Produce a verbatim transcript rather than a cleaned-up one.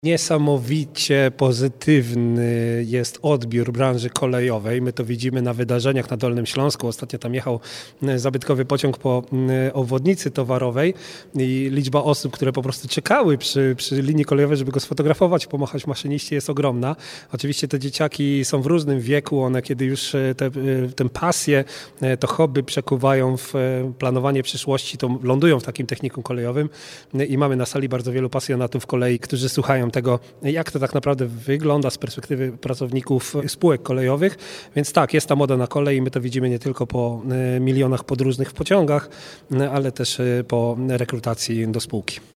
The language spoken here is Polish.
Niesamowicie pozytywny jest odbiór branży kolejowej. My to widzimy na wydarzeniach na Dolnym Śląsku. Ostatnio tam jechał zabytkowy pociąg po obwodnicy towarowej i liczba osób, które po prostu czekały przy, przy linii kolejowej, żeby go sfotografować, pomachać maszyniście, jest ogromna. Oczywiście te dzieciaki są w różnym wieku. One kiedy już te, tę pasję, to hobby przekuwają w planowanie przyszłości, to lądują w takim technikum kolejowym i mamy na sali bardzo wielu pasjonatów kolei, którzy słuchają tego, jak to tak naprawdę wygląda z perspektywy pracowników spółek kolejowych. Więc tak, jest ta moda na kolej i my to widzimy nie tylko po milionach podróżnych w pociągach, ale też po rekrutacji do spółki.